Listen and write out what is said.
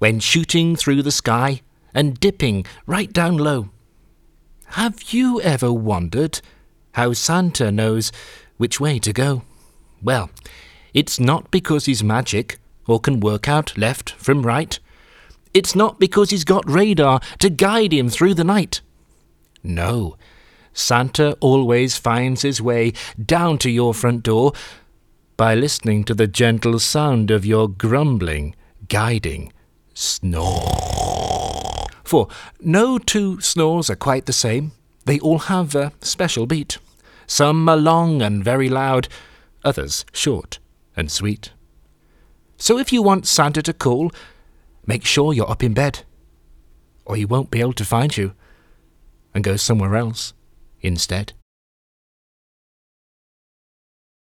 when shooting through the sky and dipping right down low. Have you ever wondered how Santa knows which way to go? Well, it's not because he's magic or can work out left from right. It's not because he's got radar to guide him through the night. No, Santa always finds his way down to your front door by listening to the gentle sound of your grumbling, guiding snore. For no two snores are quite the same. They all have a special beat. Some are long and very loud, others short and sweet. So if you want Santa to call, make sure you're up in bed, or he won't be able to find you and go somewhere else instead.